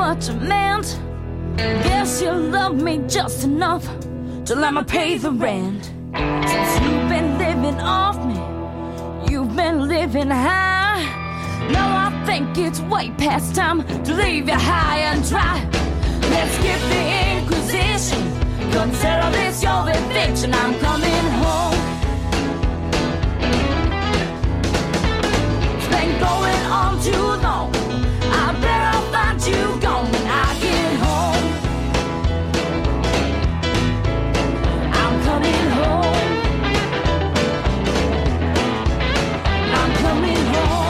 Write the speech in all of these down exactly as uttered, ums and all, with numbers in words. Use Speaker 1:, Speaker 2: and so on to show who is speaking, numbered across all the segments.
Speaker 1: much I meant. Guess you love me just enough to let me pay the rent. Since you've been living off me, you've been living high. Now I think it's way past time to leave you high and dry. Let's skip the Inquisition, consider this your eviction. I'm coming home. It's been going on too long. I better find you gone when I get home. I'm coming home. I'm coming home.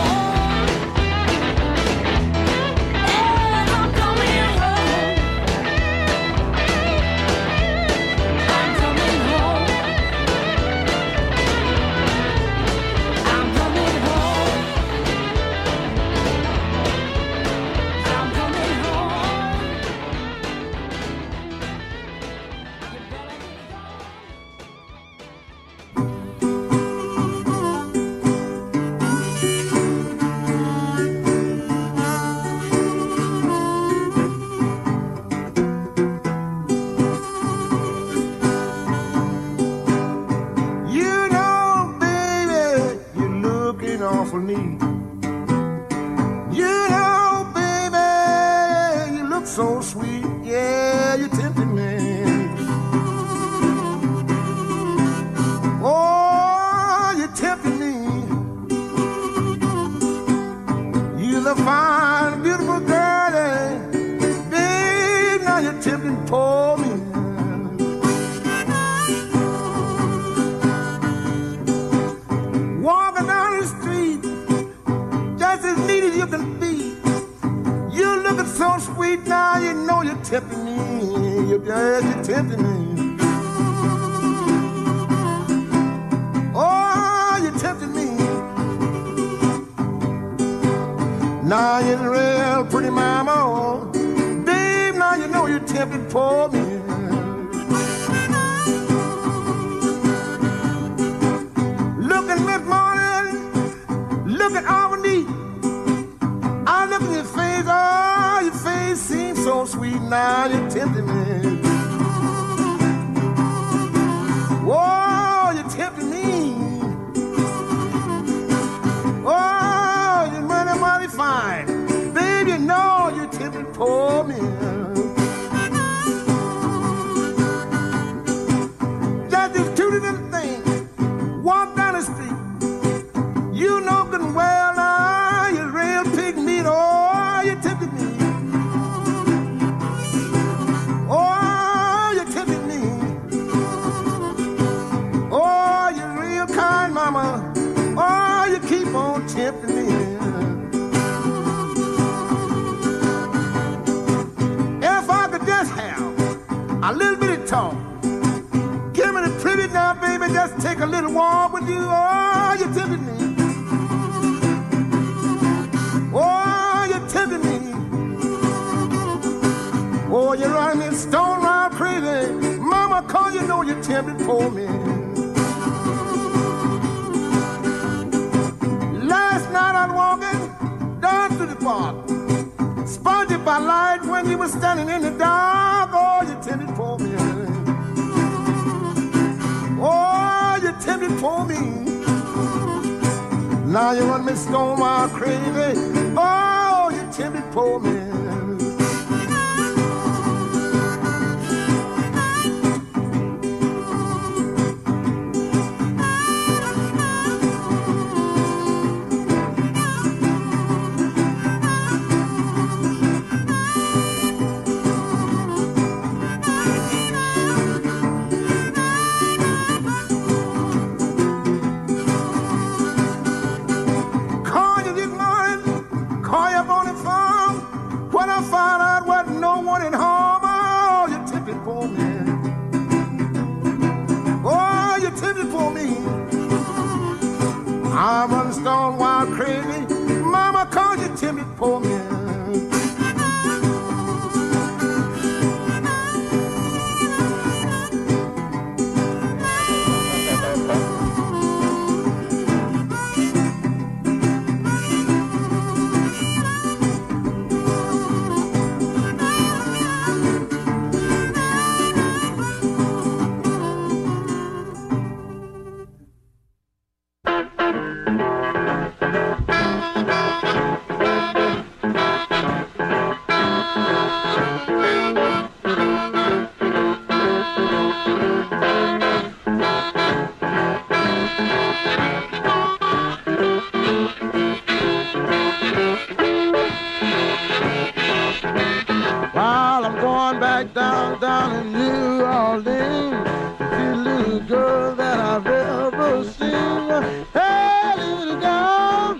Speaker 2: little girl that I've ever seen. Hey, little girl.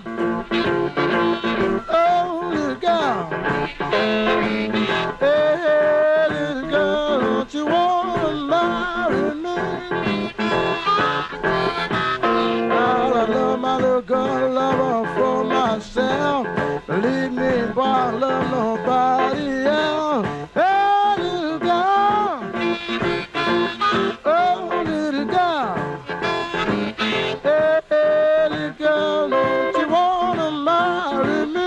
Speaker 2: Oh, little girl. Hey, little girl, don't you wanna marry me? Well, I love my little girl, love her for myself. Believe me, boy, I love nobody else. Hey, little girl. Oh, little girl. Hey, hey, little girl, don't you wanna marry me?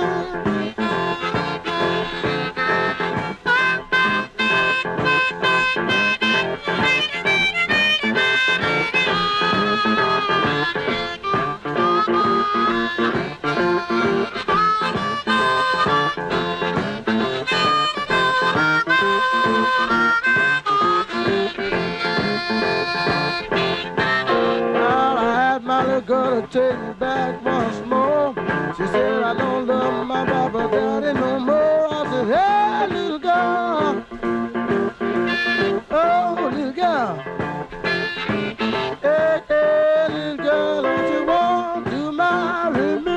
Speaker 2: Girl to take me back once more. She said I don't love my papa daddy no more. I said, hey, little girl. Oh, little girl. Hey, hey, little girl, don't you want to marry me?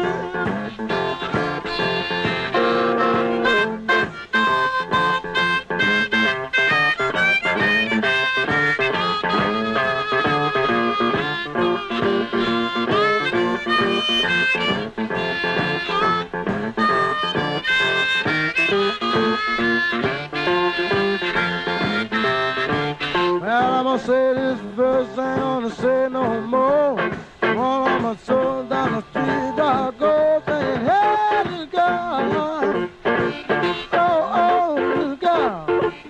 Speaker 2: Well, I'm gonna say this verse, I ain't gonna say no more. While I'm a soul down the street, I go saying, hey, little girl. Oh, oh, little girl.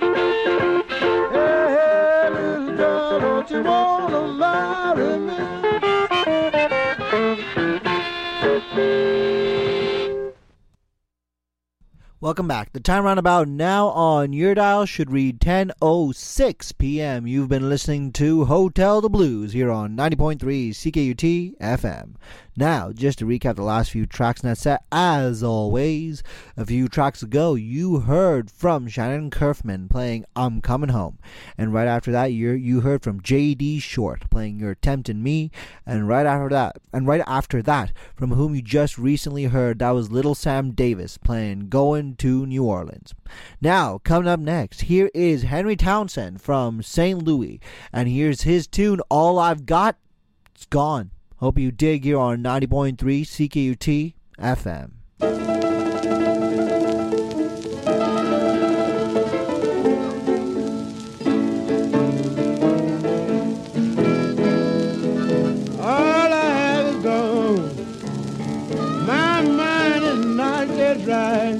Speaker 2: Hey, hey, little girl, don't you wanna marry me?
Speaker 3: Welcome back. The time roundabout now on your dial should read ten oh six p.m. You've been listening to Hotel the Blues here on ninety point three C K U T F M. Now, just to recap the last few tracks in that set, as always, a few tracks ago, you heard from Shannon Kerfman playing I'm Coming Home. And right after that, you you heard from J D Short playing You're Tempting Me. And right after that, and right after that, from whom you just recently heard, that was Little Sam Davis playing Going to New Orleans. Now, coming up next, here is Henry Townsend from Saint Louis. And here's his tune, All I've Got, It's Gone. Hope you dig here on ninety point three C K U T F M.
Speaker 2: All I have is gone. My mind is not yet right.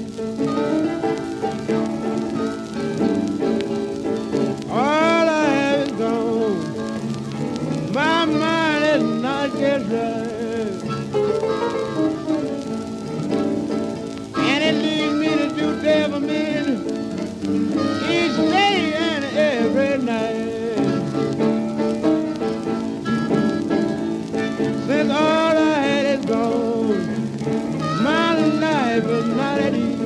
Speaker 2: All I have is gone. My mind is not yet right. And it leads me to do devil men each day and every night. Since all I had is gone, my life is not at ease.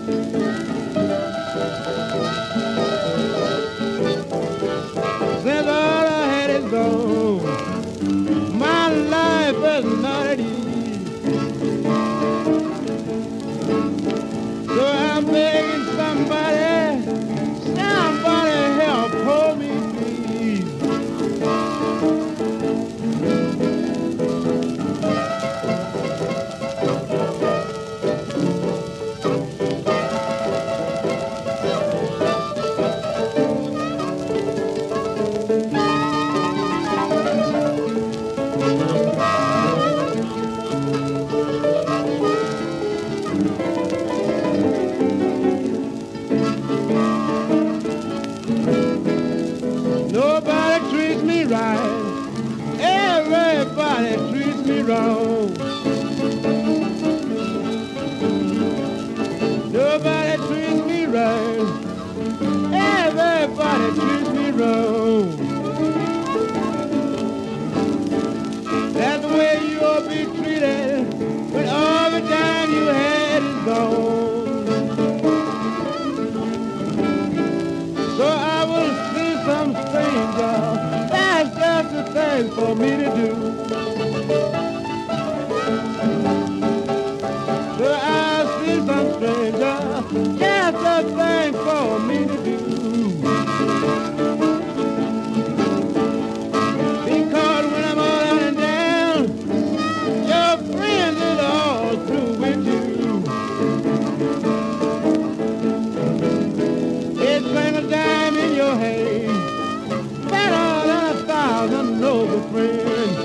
Speaker 2: Since all I had is gone, my life is not at ease. So I'm begging somebody, somebody help hold me, please. Nobody treats me right, everybody treats me wrong. Nobody treats me right, everybody treats me wrong. That's the way you ought to be treated when all the time you had is gone. So I will see some stranger, that's just the thing for me to do. So I see some stranger, just a thing for me to do. Because when I'm all out and down, your friends is all through with you. It's been a dime in your hand, better than a thousand noble friends.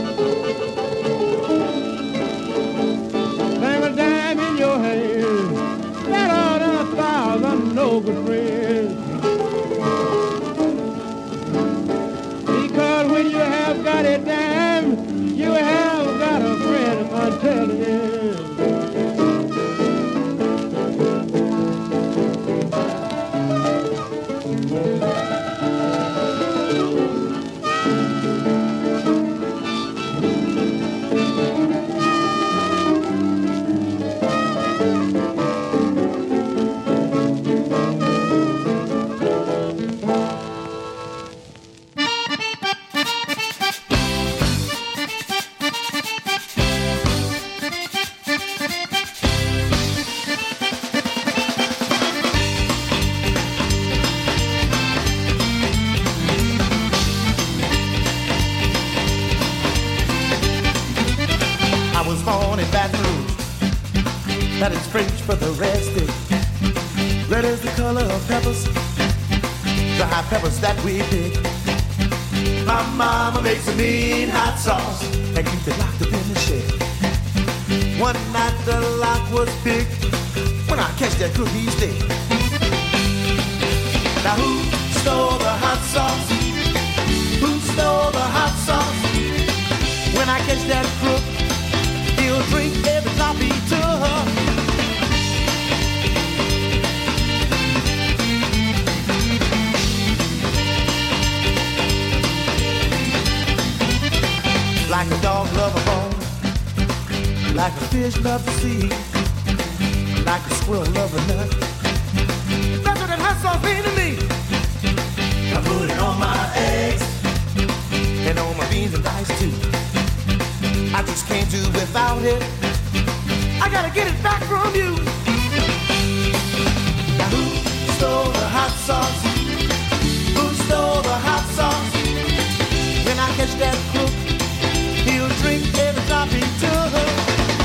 Speaker 2: Bang a dime in your hand, better than a thousand noble friends. Because when you have got a dime, you have got a friend, I'm telling you.
Speaker 4: That is French for the rest is. Red is the color of peppers, the hot peppers that we pick. My mama makes a mean hot sauce and keeps it locked up in the shed. One night the lock was big when I catch that cookie stick. Now who stole the hot sauce? Who stole the hot sauce? When I catch that crook, he'll drink every drop he took. Like a dog love a bone, like a fish love the sea, like a squirrel love a nut. That's what that hot sauce mean to me. I put it on my eggs and on my beans and rice too. I just can't do without it. I gotta get it back from you. Now who stole the hot sauce? Who stole the hot sauce? When I catch that crook, he'll drink every drop he took.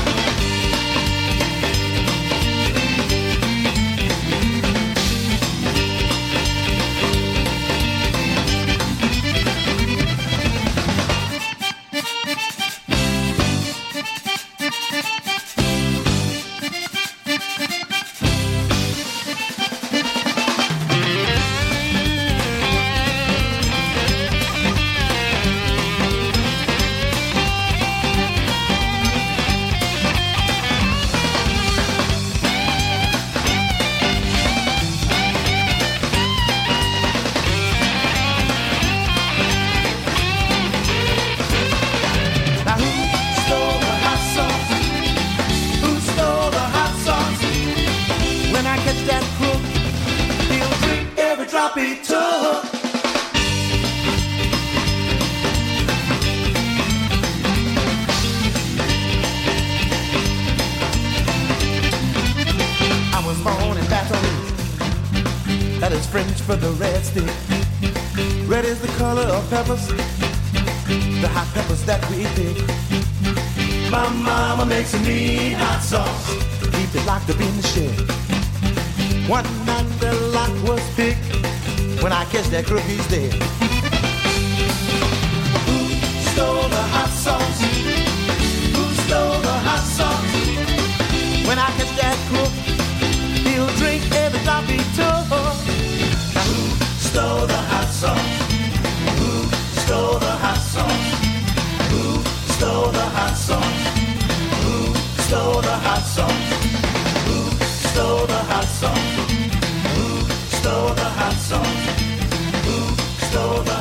Speaker 4: For the red stick. Red is the color of peppers, the hot peppers that we pick. My mama makes a mean hot sauce, keep it locked up in the shed. One night the lock was big, when I catch that crook he's dead. Who stole the hot sauce? Who stole the hot sauce? When I catch that crook, he'll drink every drop he took. Who stole the hot sauce? Who stole the hot sauce? Who stole the hot sauce? Who stole the hot sauce? Who stole the hot sauce? Who stole the hot sauce? Who stole the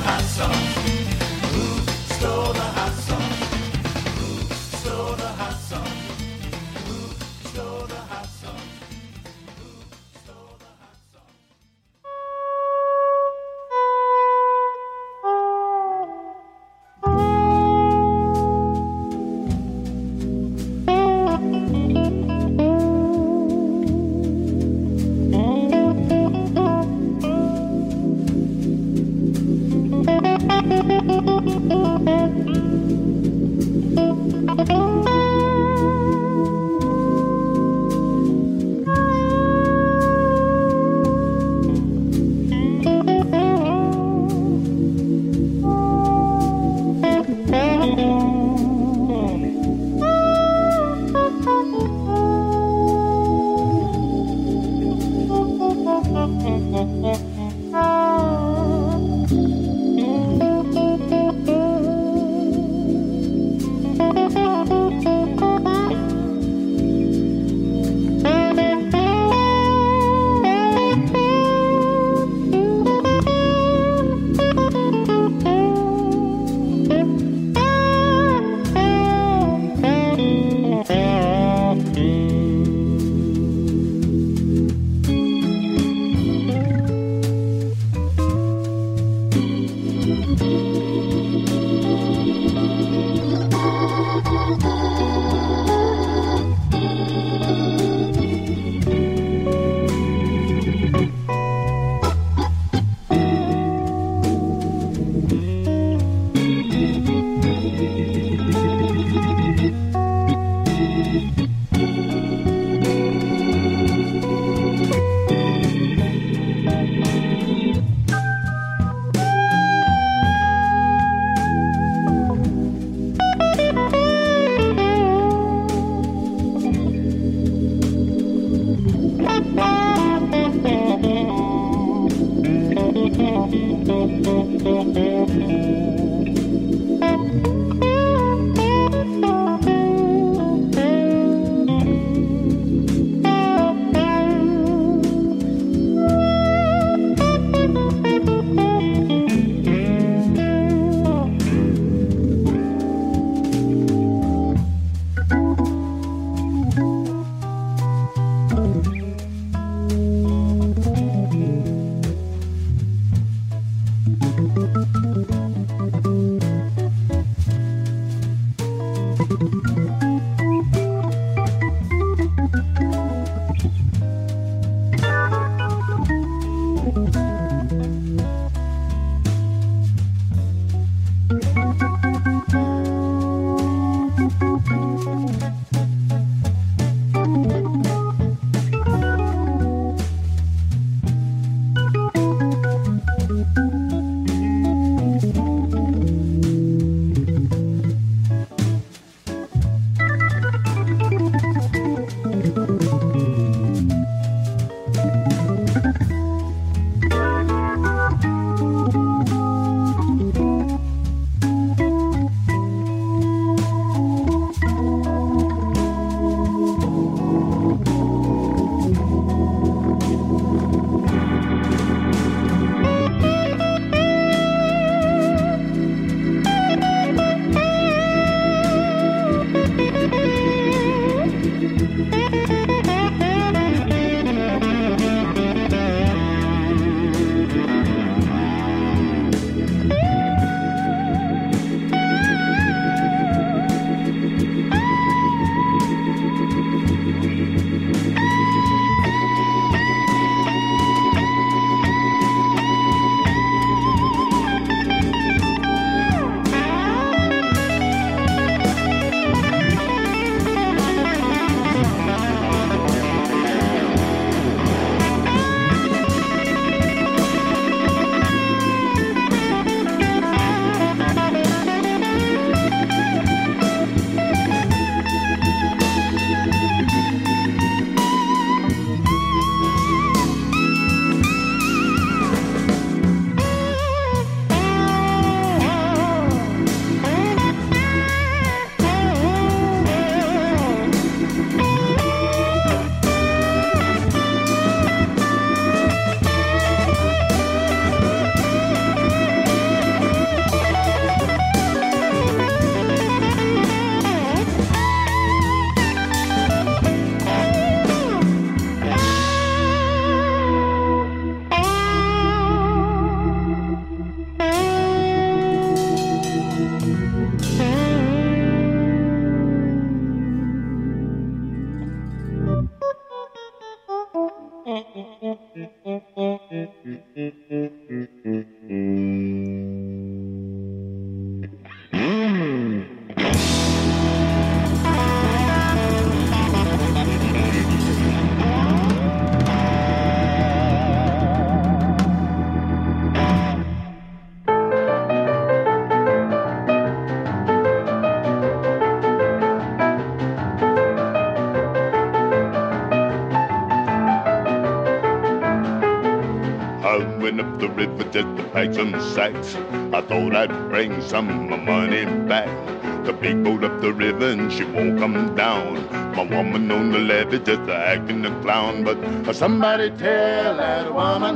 Speaker 5: went up the river just to pack some sacks. I thought I'd bring some of my money back. The big boat up the river and she won't come down. My woman on the levee just acting a clown. But somebody tell that woman,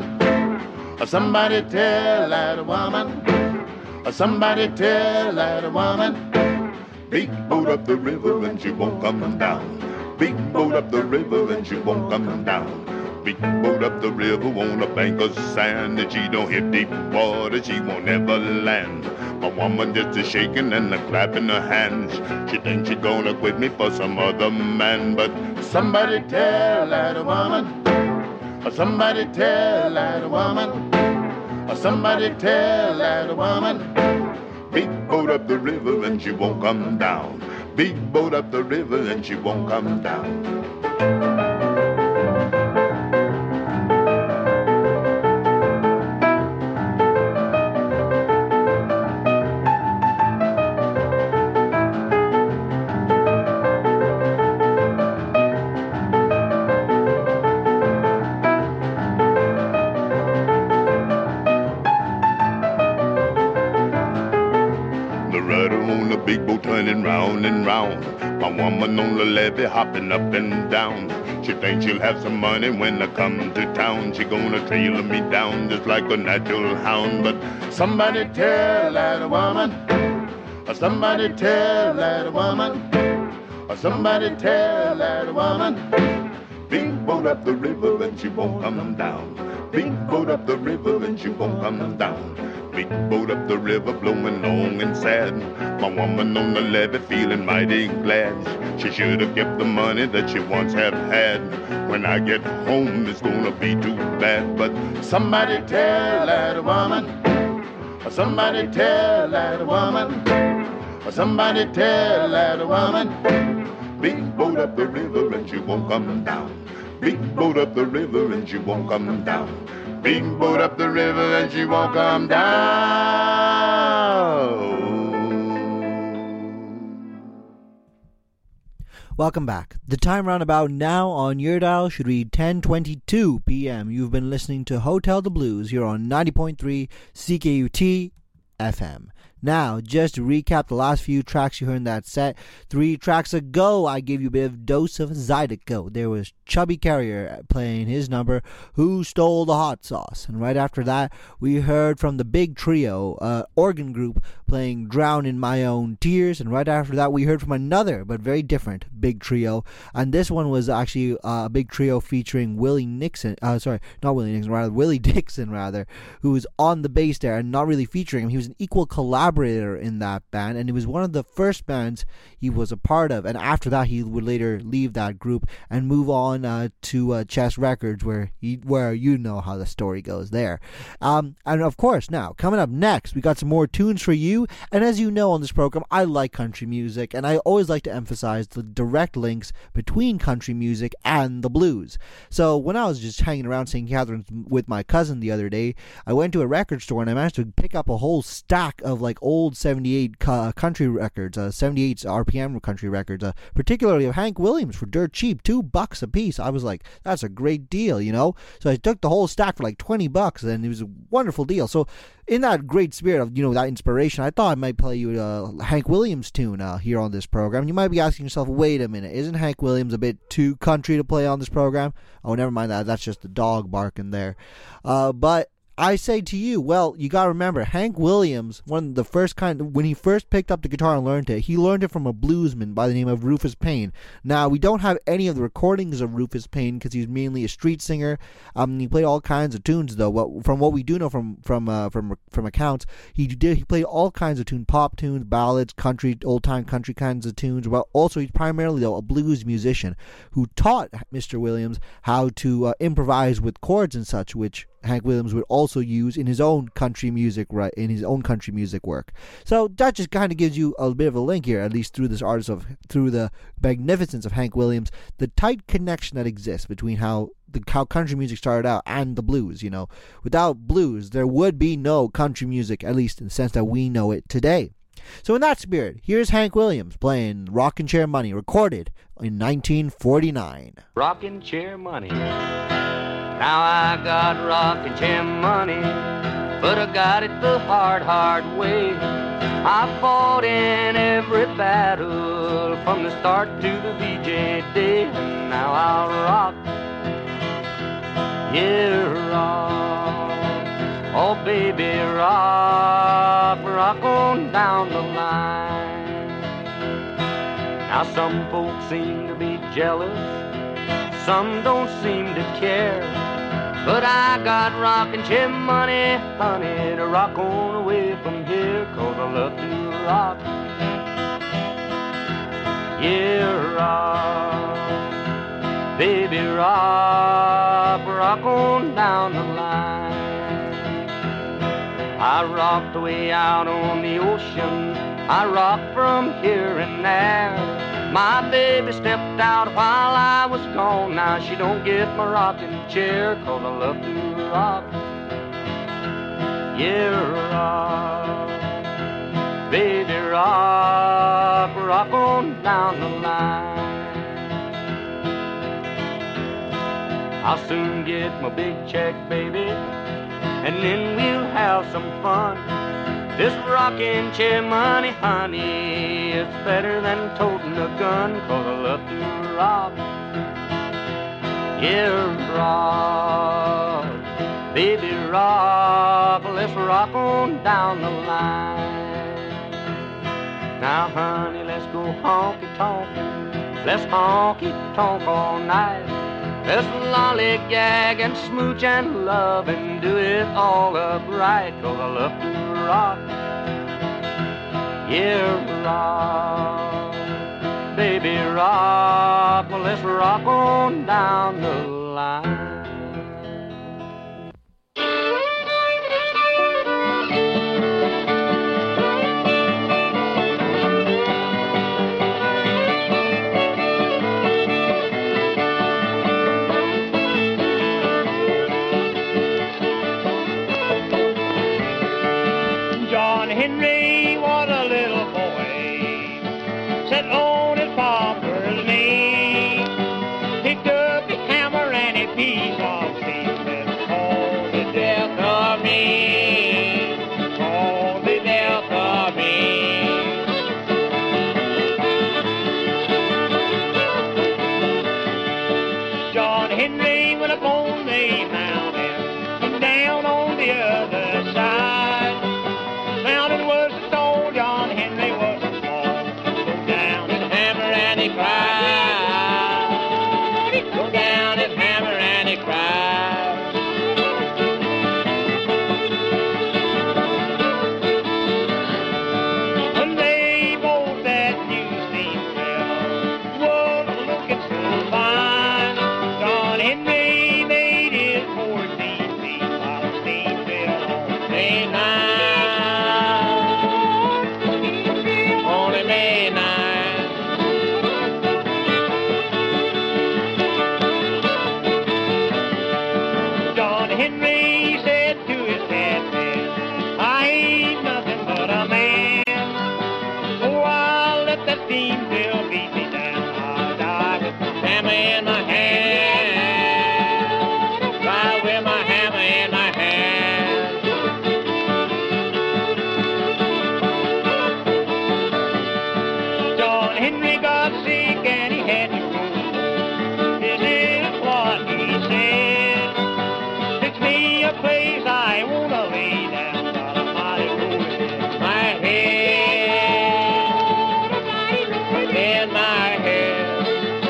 Speaker 5: somebody tell that woman, somebody tell that woman, big boat up the river and she won't come down. Big boat up the river and she won't come down. Big boat up the river on a bank of sand. And she don't hit deep water, she won't ever land. My woman just a shaking and a clapping her hands. She thinks she gonna quit me for some other man. But somebody tell that woman, somebody tell that woman, somebody tell that woman, big boat up the river and she won't come down. Big boat up the river and she won't come down. Big boat turning round and round. My woman on the levee hopping up and down. She thinks she'll have some money when I come to town. She gonna trail me down just like a natural hound. But somebody tell that woman, somebody tell that woman, somebody tell that woman, big boat up the river and she won't come down. Big boat up the river and she won't come down. big boat up the river blowing long and sad. My woman on the levee feeling mighty glad. She should have kept the money that she once have had. When I get home it's gonna be too bad. But somebody tell that woman, somebody tell that woman, somebody tell that woman, big boat up the river and she won't come down. Big boat up the river and she won't come down. Big boat up the river and she won't come down.
Speaker 3: Welcome back. The time roundabout now on your dial should read ten twenty-two p.m. You've been listening to Hotel the Blues here on ninety point three C K U T F M. Now, just to recap the last few tracks you heard in that set, three tracks ago, I gave you a bit of dose of Zydeco. There was Chubby Carrier playing his number, Who Stole the Hot Sauce? And right after that, we heard from the Big Trio, uh, organ group, playing Drown in My Own Tears. And right after that, we heard from another, but very different, Big Trio. And this one was actually uh, a Big Trio featuring Willie Nixon, uh, sorry, not Willie Nixon, rather, Willie Dixon, rather, who was on the bass there and not really featuring him. He was an equal collaborator in that band, and it was one of the first bands he was a part of, and after that he would later leave that group and move on uh, to uh, Chess Records, where he, where you know how the story goes there. Um, and of course, now coming up next, we got some more tunes for you. And as you know on this program, I like country music, and I always like to emphasize the direct links between country music and the blues. So when I was just hanging around Saint Catharines with my cousin the other day, I went to a record store and I managed to pick up a whole stack of like old seventy-eight uh, country records, uh, seventy-eight R P M country records, uh, particularly of Hank Williams for dirt cheap, two bucks a piece. I was like, that's a great deal, you know? So I took the whole stack for like twenty bucks, and it was a wonderful deal. So in that great spirit of, you know, that inspiration, I thought I might play you a Hank Williams tune uh, here on this program. You might be asking yourself, wait a minute, isn't Hank Williams a bit too country to play on this program? Oh, never mind that. That's just the dog barking there. Uh, but I say to you, well, you got to remember, Hank Williams, one of the first kind, when he first picked up the guitar and learned it, he learned it from a bluesman by the name of Rufus Payne. Now, we don't have any of the recordings of Rufus Payne because he's mainly a street singer. Um, he played all kinds of tunes, though. What, from what we do know from from uh, from from accounts, he did he played all kinds of tunes, pop tunes, ballads, country, old time country kinds of tunes. Well, also he's primarily though a blues musician who taught Mister Williams how to uh, improvise with chords and such, which Hank Williams would also use in his own country music, right? In his own country music work. So that just kind of gives you a bit of a link here, at least through this artist of through the magnificence of Hank Williams, the tight connection that exists between how the how country music started out and the blues. You know, without blues, there would be no country music, at least in the sense that we know it today. So in that spirit, here's Hank Williams playing Rockin' Chair Money, recorded in nineteen forty-nine.
Speaker 6: Rockin' Chair Money. Now I got rockin' chair money, but I got it the hard, hard way. I fought in every battle from the start to the V J day, and now I'll rock, yeah, rock. Oh baby, rock, rock on down the line. Now some folks seem to be jealous, some don't seem to care, but I got rockin' chair money, honey, to rock on away from here, 'cause I love to rock, yeah, rock, baby, rock, rock on down the line. I rocked way out on the ocean, I rocked from here and there. My baby stepped out while I was gone, now she don't get my rocking chair, 'cause I love to rock, yeah, rock, baby, rock, rock on down the line. I'll soon get my big check, baby, and then we'll have some fun. This rockin' chair money, honey, it's better than toting a gun, 'cause I love to rock, yeah, rock, baby, rock, let's rock on down the line. Now, honey, let's go honky-tonkin', let's honky-tonk all night. Let's lollygag and smooch and love and do it all up right, 'cause I love to rock, yeah, rock, baby, rock. Well, let's rock on down the line.
Speaker 7: John Henry was a little boy, sat on his father's knee, picked up his hammer and a piece of steel and called the death of me, called the death of me. John Henry went up on the mountain, come down on the other side. Mountain was a stone, John Henry was a small. Go down his hammer and he cried. Go down his hammer and he cried. One day both that new steam trail was looking so fine. John Henry made his fourteen feet while the steam trail on May ninth. May ninth. John Henry said to his captain, I ain't nothing but a man. So I'll let that steam drill beat me down. I'll die with my hammer in my hand. Die with my hammer in my hand. Henry got sick and he had to go. This is what he said. Fix me a place I wanna lay down. Got a mighty road in my head. A mighty road in my head.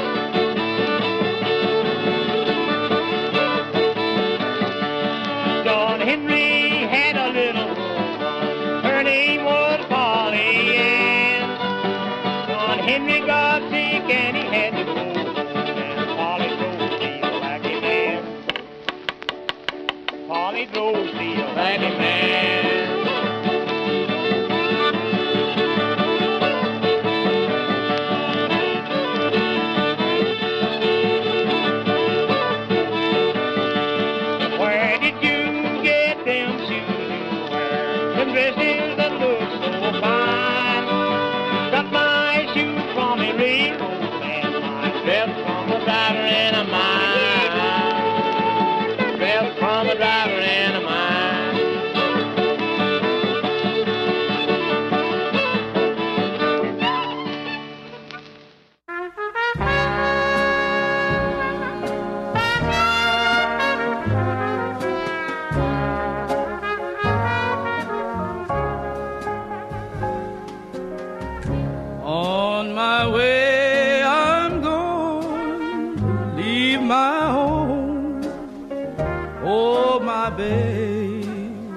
Speaker 7: John Henry had a little woman. Her name was Polly Ann. Henry got sick and he had to go, and Polly drove steel like a man. Polly drove steel like a man. Where did you get them shoes you wear? Them dresses that look so fine. Got my shoes from a railroad man, my dress from a driver in a mine. Dress from a driver in a mine.
Speaker 2: On my way I'm going to leave my home, oh my babe.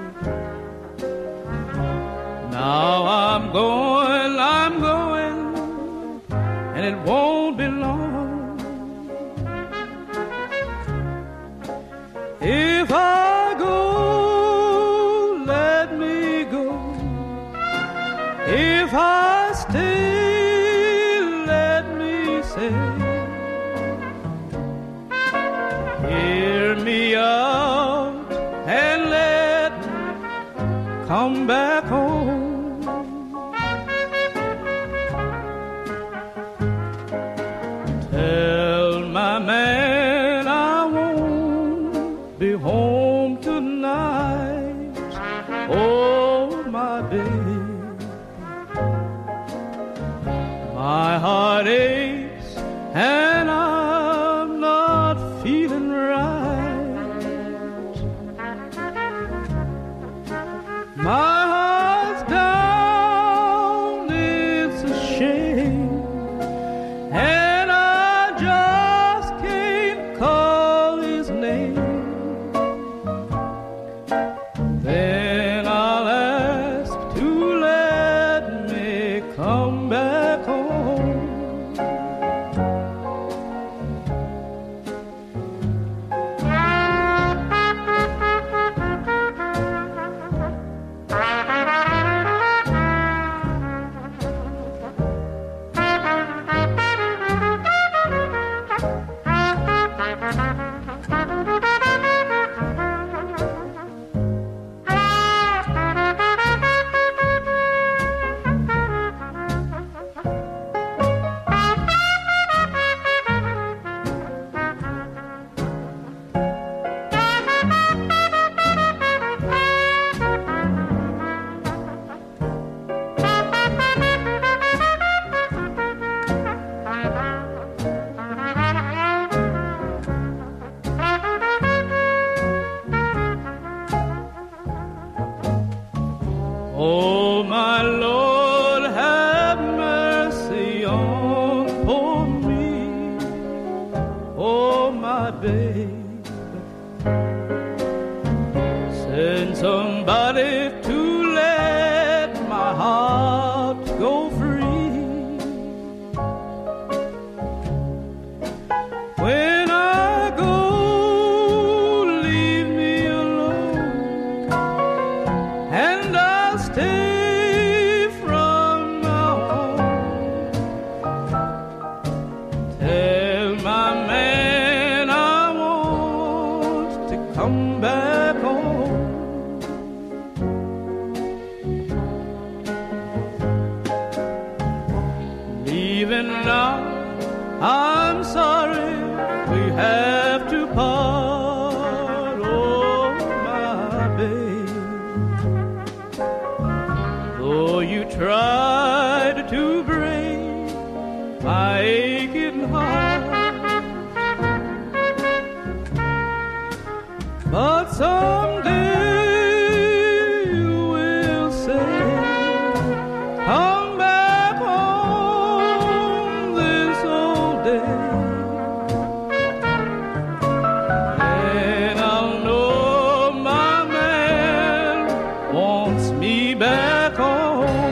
Speaker 2: Now I'm going, I'm going, and it won't be long. If I go, let me go. If I stay, let me say, hear me out and let me come back home. Tell my man I won't be home tonight, oh my baby. My heart aches and I'm not feeling right. My heart come back home. Oh, my Lord, have mercy on poor me. Oh, my babe, send somebody to let my heart go free. When I go, leave me alone, and I'll stay from now on. Tell my man I want to come back home. Leaving now, I'm sorry we have to part. Oh, my babe, though you tried to break my aching heart, but someday you will say, come back home this old day. And I'll know my man wants me back home.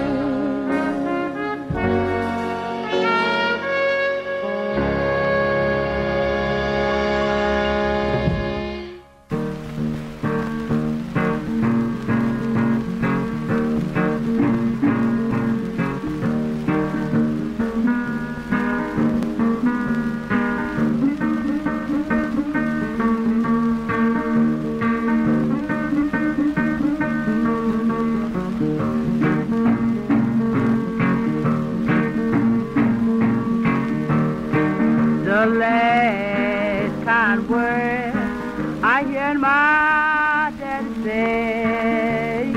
Speaker 2: The last kind word I hear my daddy say,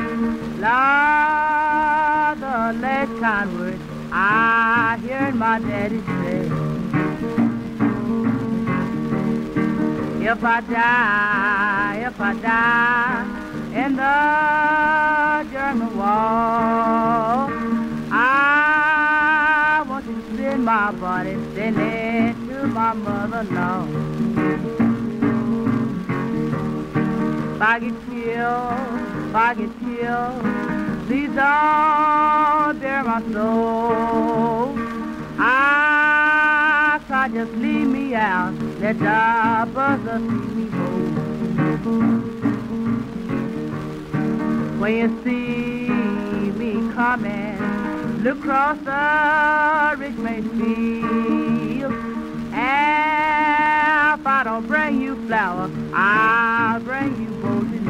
Speaker 2: Lord, the last kind word I hear my daddy say, if I die, if I die in the German war, I want to send my body sending to my mother-in-law. If I get killed, if I get killed, please don't bear my soul. I can't just leave me out, let the buzzer see me go. When you see me coming, look across the Richmond field, and if I don't bring you flowers, I'll bring you roses.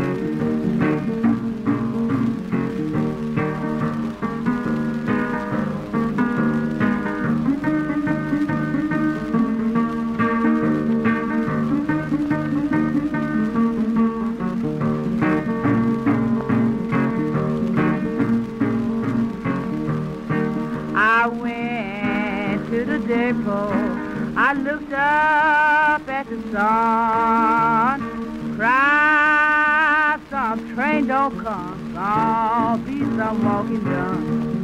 Speaker 2: I went to the depot, I looked up at the sun, cried, some train don't come, gonna be some walking done.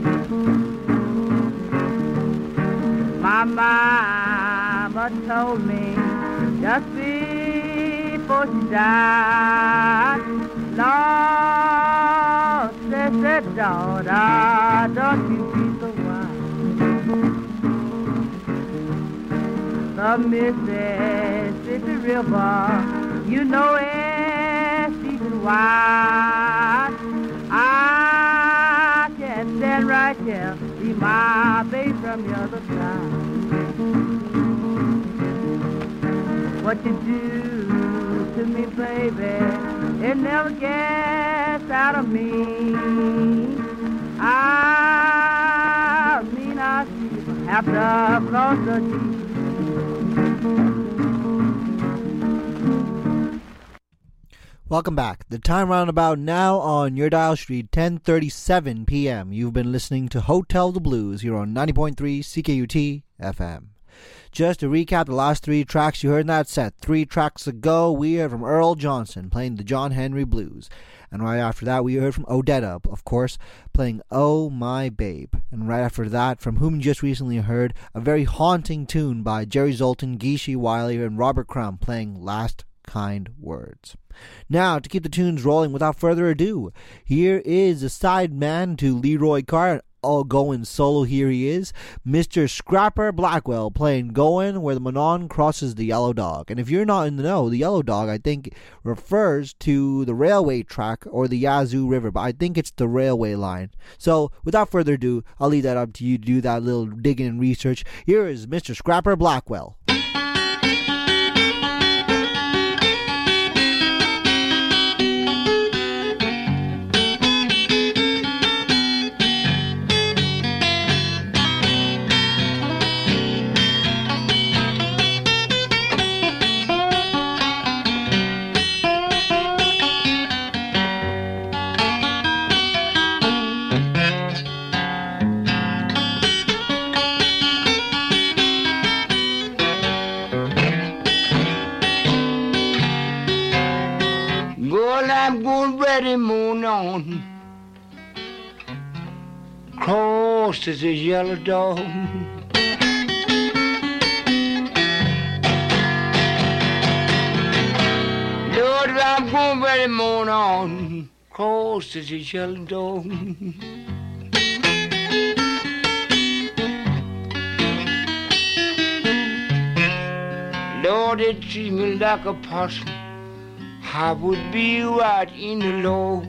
Speaker 2: My mama told me just before she died, Lord, said, said, daughter, don't you be so wise.
Speaker 8: the Mississippi River. You know it's deep and wide. I can stand right here, see my baby from the other side. What you do to me, baby, it never gets out of me. I mean I see have to cross the sea.
Speaker 3: Welcome back. The time roundabout now on your dial street, ten thirty-seven p.m. You've been listening to Hotel the Blues here on ninety point three C K U T F M. Just to recap the last three tracks you heard in that set. Three tracks ago, we heard from Earl Johnson playing the John Henry Blues. And right after that, we heard from Odetta, of course, playing Oh My Babe. And right after that, from whom you just recently heard, a very haunting tune by Jerry Zoltan, Geeshie Wiley, and Robert Crumb playing Last Kind Words. Now, to keep the tunes rolling without further ado, here is a side man to Leroy Carr, all going solo. Here he is, Mister Scrapper Blackwell, playing Going Where the Monon Crosses the Yellow Dog. And if you're not in the know, the Yellow Dog, I think, refers to the railway track or the Yazoo River, but I think it's the railway line. So, without further ado, I'll leave that up to you to do that little digging and research. Here is Mister Scrapper Blackwell.
Speaker 9: I'm going ready, moon on. Cross is a yellow dog. Lord, I'm going ready, moon on. Cross is a yellow dog. Lord, it treats me like a possum. I would be right in the log.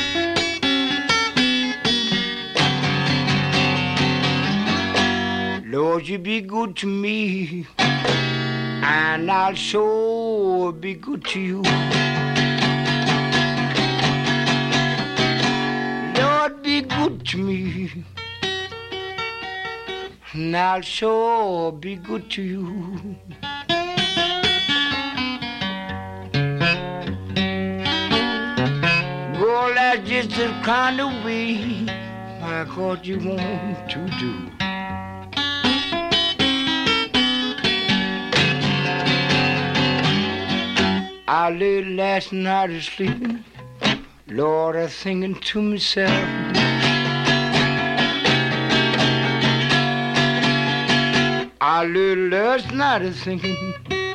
Speaker 9: Lord, you be good to me, and I'll sure be good to you. Lord, be good to me, and I'll sure be good to you. Well, that's just the kind of way my God you want to do. I lay last night sleeping, Lord, I'm thinking to myself. I lay last night thinking,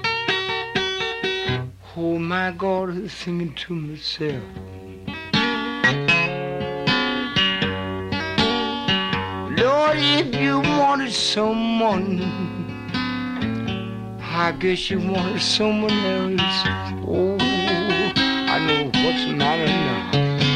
Speaker 9: oh my God, I'm thinking to myself. Lord, if you wanted someone, I guess you wanted someone else. Oh, I know what's the matter now.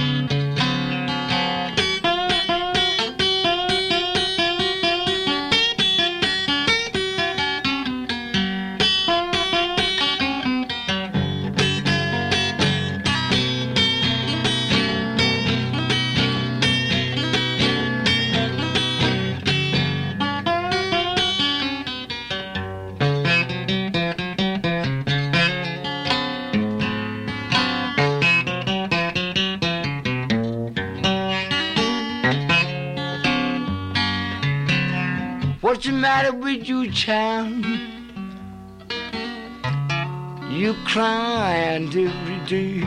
Speaker 9: What's the matter with you, child? You crying every day.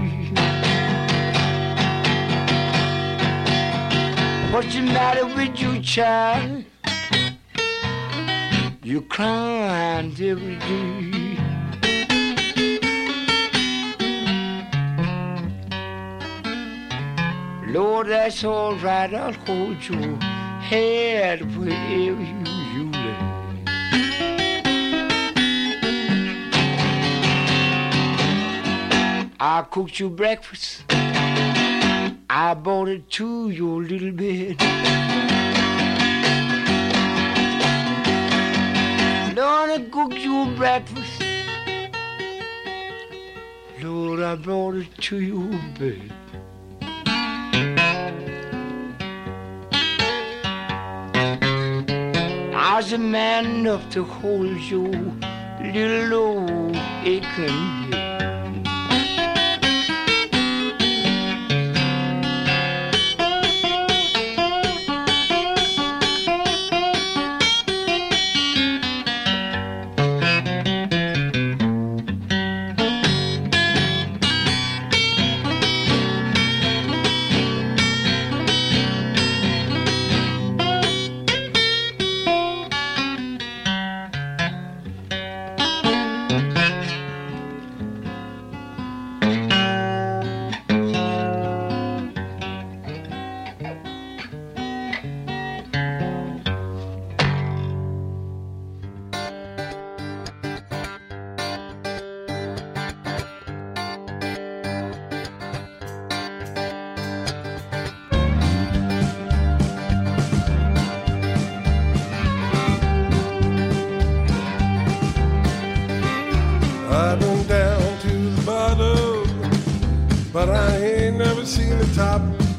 Speaker 9: What's the matter with you, child? You crying every day. Lord, that's all right, I'll hold your head wherever you, you lay. I cooked you breakfast. I brought it to your little bed. Lord, I cooked you breakfast. Lord, I brought it to your bed. I was a man enough to hold your little old aching head.
Speaker 10: I've been down to the bottom, but I ain't never seen the top.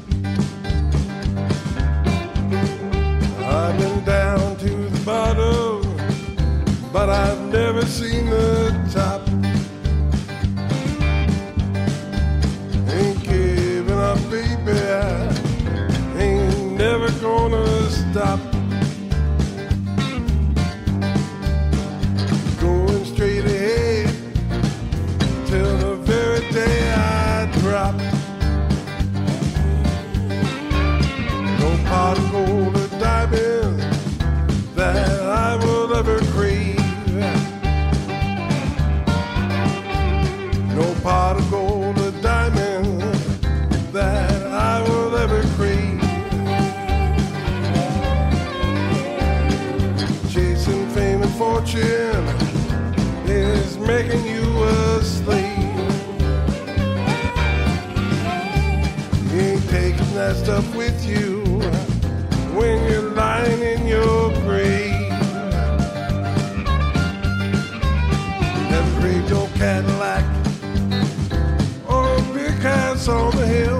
Speaker 10: I've been down to the bottom, but I've never seen the top. Ain't giving up, baby, I ain't never gonna stop. Going straight ahead till the very day I drop. No pot of gold or diamond that I will ever crave. No pot of gold or diamond that I will ever crave. Chasing fame and fortune is making you a slave. You ain't taking that stuff with you when you're lying in your grave. Never craved your Cadillac or a big house on the hill.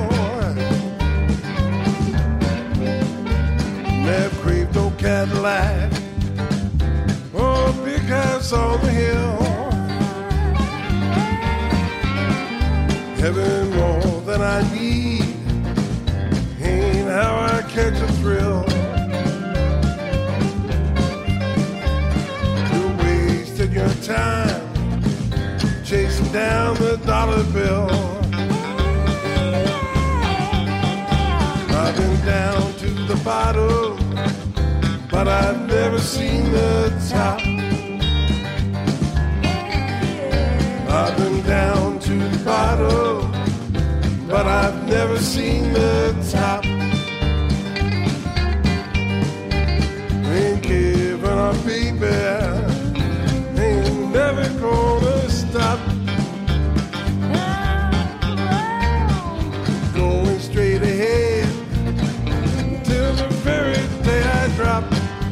Speaker 10: Never craved your Cadillac or a big house on the hill. Having more than I need ain't how I catch a thrill. You're wasting your time chasing down the dollar bill. I've been down to the bottom, but I've never seen the top. I've been down to the bottom, but I've never seen the top. Ain't giving up, baby, ain't never gonna stop. Going straight ahead till the very day I drop.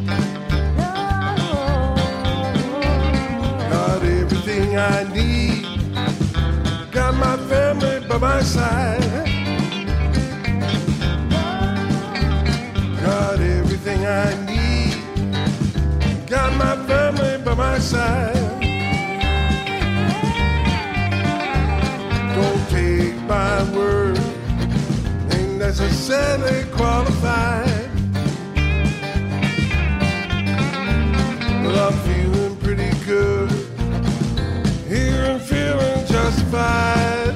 Speaker 10: Got everything I need, got my family by my side. Got everything I need, got my family by my side. Don't take my word, ain't necessarily qualified. But I'm feeling pretty good here and feeling justified.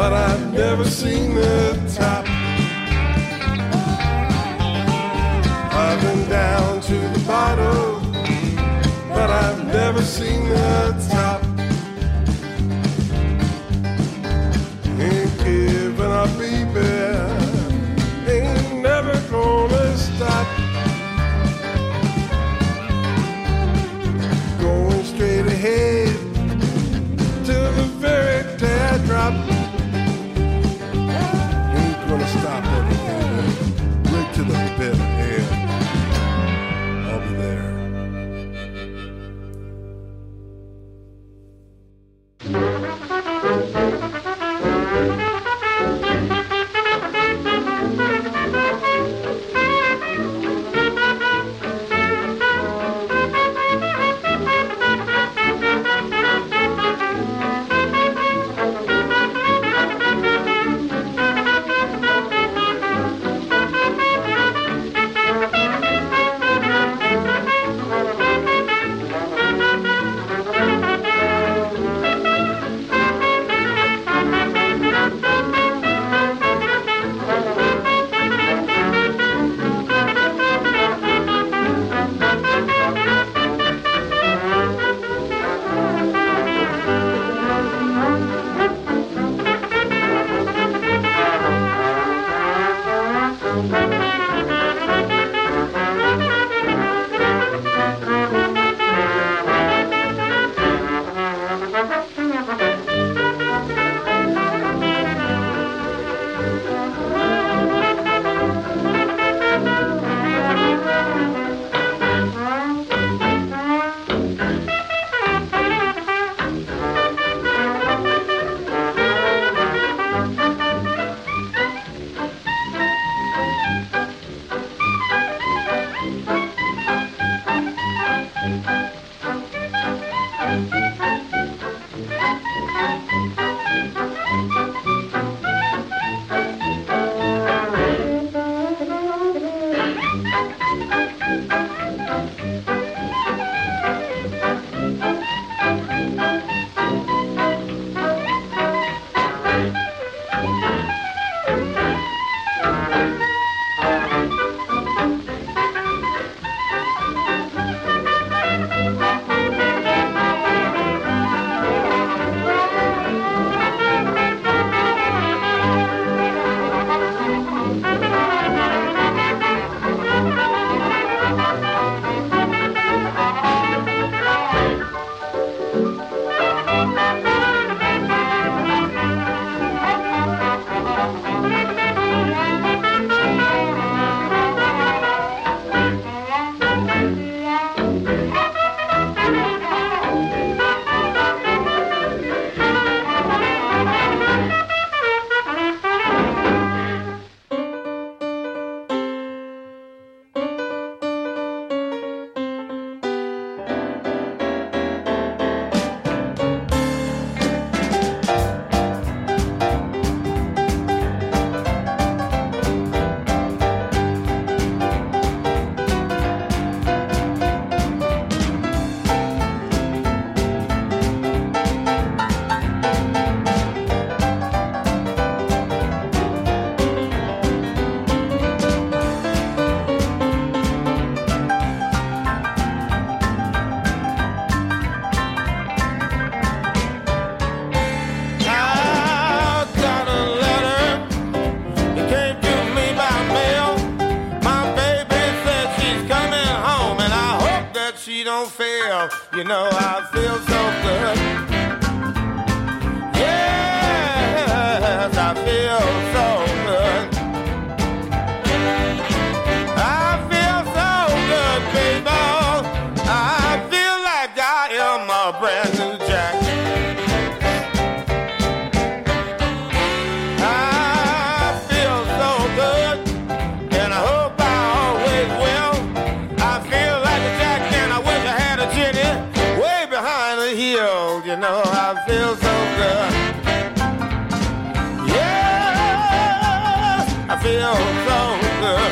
Speaker 10: but I've never seen the top. I've been down to the bottom, but I've never seen the top. Ain't giving up, baby, ain't never gonna stop. Going straight ahead till the very day I drop. Ain't gonna stop over here, right to the bitter end. I'll be there.
Speaker 11: You know I feel so good. Yes, I feel so good. I feel so good, baby. I feel like I am a brand new Jack. I feel so good, and I hope I always will. I feel like a Jack, and I wish I had a Jenny way behind the hill. You know I feel so good. Yeah, I feel so good.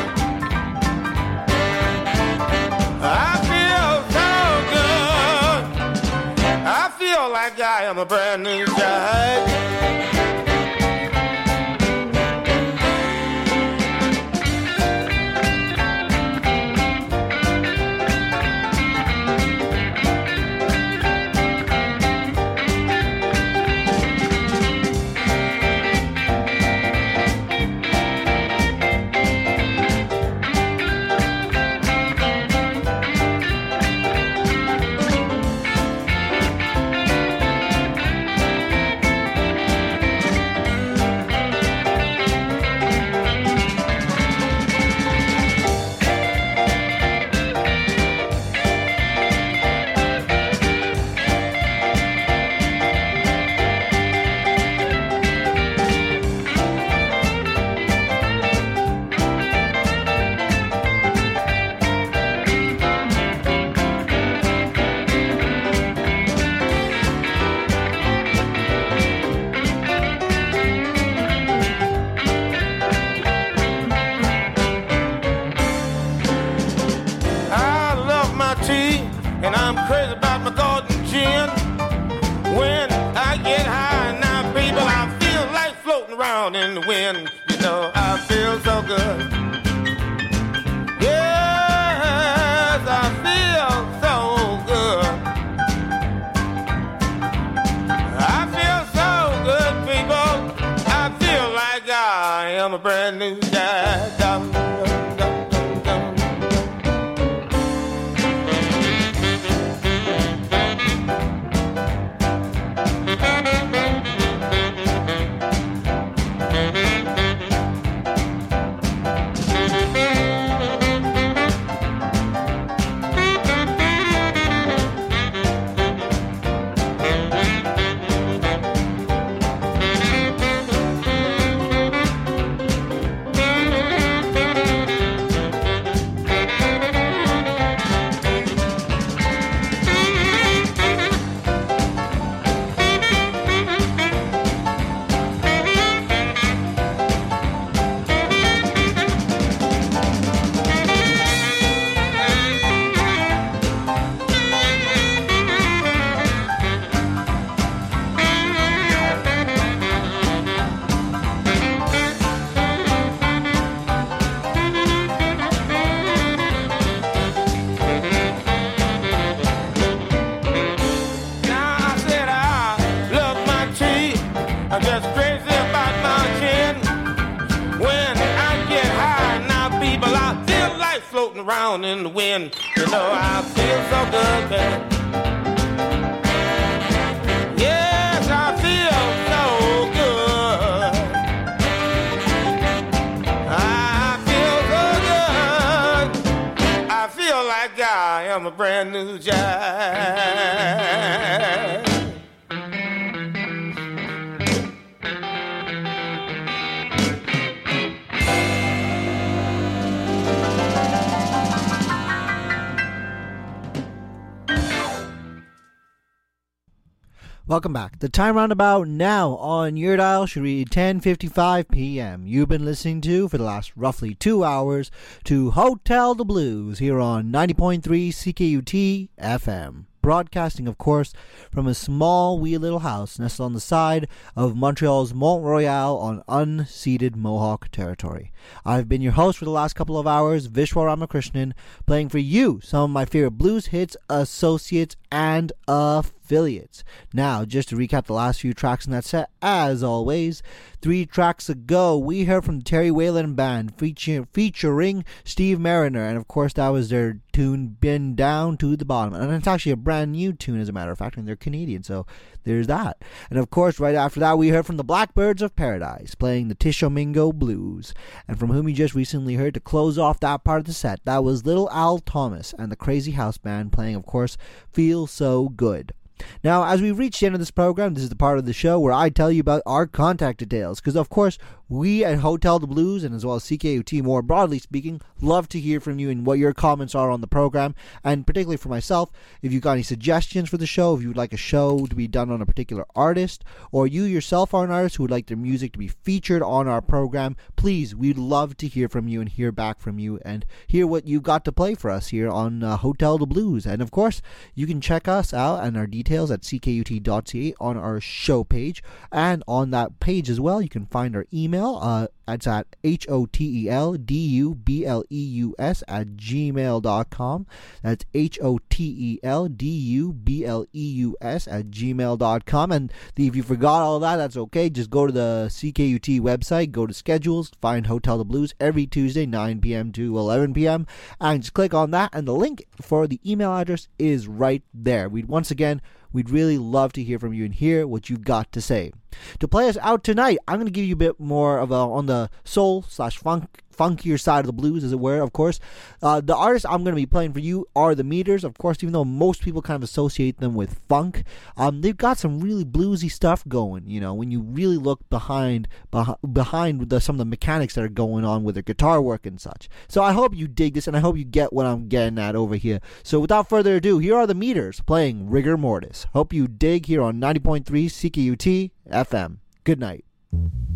Speaker 11: I feel so good. I feel like I am a brand new Jack. chin. When I get high now, people, I feel like floating around in the wind. You know, I feel so good. Yes, I feel so good. I feel so good, people. I feel like I am a brand new guy. Dum, dum, dum, dum, dum. Around in the wind, you know I feel so good, man. Yes, I feel so good. I feel so good. I feel like I am a brand new guy.
Speaker 3: Welcome back. The time roundabout now on your dial should read ten fifty-five p.m. You've been listening to, for the last roughly two hours, to Hotel the Blues here on ninety point three C K U T F M. Broadcasting, of course, from a small wee little house nestled on the side of Montreal's Mont Royal on unceded Mohawk territory. I've been your host for the last couple of hours, Vishwa Ramakrishnan, playing for you some of my favorite blues hits, associates, and affiliates. Now, just to recap the last few tracks in that set, as always, three tracks ago, we heard from the Terry Whalen Band feature, featuring Steve Mariner, and of course that was their tune Been Down to the Bottom, and it's actually a brand new tune as a matter of fact, and they're Canadian, so there's that. And of course, right after that, we heard from the Blackbirds of Paradise, playing the Tishomingo Blues, and from whom you just recently heard to close off that part of the set, that was Little Al Thomas and the Crazy House Band playing, of course, Feel So Good. Now, as we reach the end of this program, this is the part of the show where I tell you about our contact details, because of course, we at Hotel the Blues, and as well as C K U T more broadly speaking, love to hear from you and what your comments are on the program, and particularly for myself, if you've got any suggestions for the show, if you would like a show to be done on a particular artist, or you yourself are an artist who would like their music to be featured on our program, please, we'd love to hear from you and hear back from you and hear what you've got to play for us here on uh, Hotel the Blues. And of course, you can check us out and our details at c k u t dot c a on our show page, and on that page as well, you can find our email. Uh, it's at H O T E L D U B L E U S at gmail dot com. That's H O T E L D U B L E U S at gmail dot com. And if you forgot all that, that's okay. Just go to the C K U T website, go to schedules, find Hotel the Blues every Tuesday, nine p.m. to eleven p.m. and just click on that, and the link for the email address is right there. We'd once again, we'd really love to hear from you and hear what you've got to say. To play us out tonight, I'm going to give you a bit more of a on the soul slash funk funkier side of the blues, as it were, of course. Uh, the artists I'm going to be playing for you are the Meters, of course, even though most people kind of associate them with funk. Um, they've got some really bluesy stuff going, you know, when you really look behind beh- behind the, some of the mechanics that are going on with their guitar work and such. So I hope you dig this, and I hope you get what I'm getting at over here. So without further ado, here are the Meters playing Rigor Mortis. Hope you dig here on ninety point three C K U T F M. Good night.